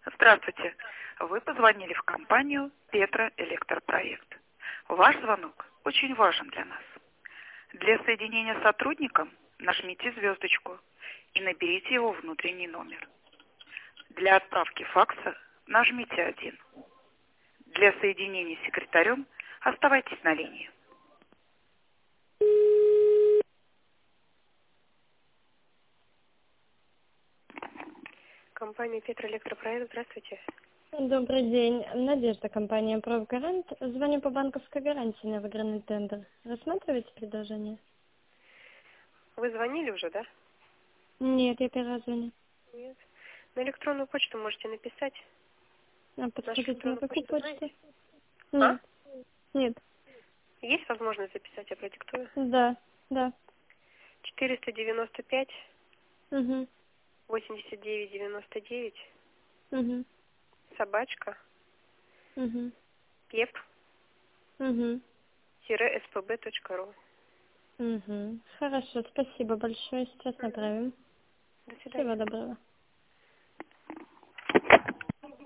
Здравствуйте. Вы позвонили в компанию «Петра Электропроект». Ваш звонок очень важен для нас. Для соединения с сотрудником нажмите звездочку и наберите его внутренний номер. Для отправки факса нажмите 1. Для соединения с секретарем оставайтесь на линии. Компания «Петра Электропроект». Здравствуйте. Добрый день. Надежда, компания «Профгарант». Звоню по банковской гарантии на выигранный тендер. Рассматриваете предложение? Вы звонили уже, да? Нет, я первый раз звоню. Нет. На электронную почту можете написать. А Нашу подскажите, на электронную какую почту почту? знаете? А? Нет, нет. Есть возможность записать, я продиктую. Да. 495 Угу. 8999 Угу. собачка Угу. Угу. pep-spb.ru. Угу. Хорошо, спасибо большое. Сейчас направим. До Всего свидания. доброго.